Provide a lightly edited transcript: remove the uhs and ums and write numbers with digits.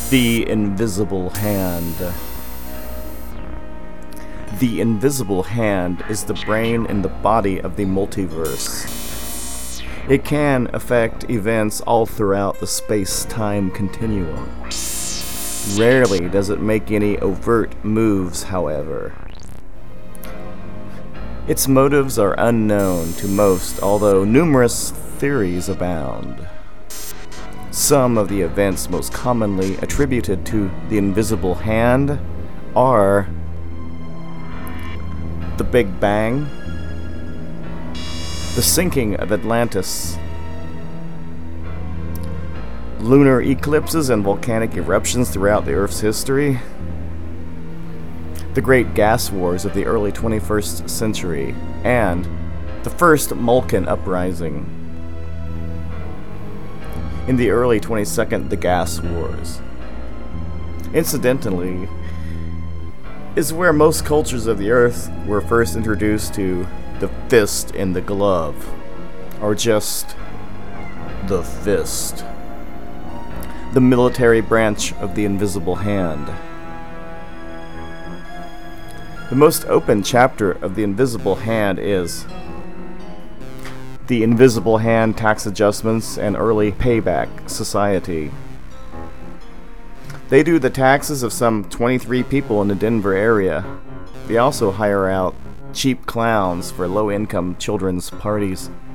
The Invisible Hand. The Invisible Hand is the brain and the body of the multiverse. It can affect events all throughout the space-time continuum. Rarely does it make any overt moves, however. Its motives are unknown to most, although numerous theories abound. Some of the events most commonly attributed to the Invisible Hand are the Big Bang, the sinking of Atlantis, lunar eclipses and volcanic eruptions throughout the Earth's history, the Great Gas Wars of the early 21st century, and the First Mulcan Uprising. In the early 22nd, the Gas Wars, incidentally, is where most cultures of the Earth were first introduced to the fist in the glove, or just the fist, the military branch of the Invisible Hand. The most open chapter of the Invisible Hand is the Invisible Hand Tax Adjustments and Early Payback Society. They do the taxes of some 23 people in the Denver area. They also hire out cheap clowns for low-income children's parties.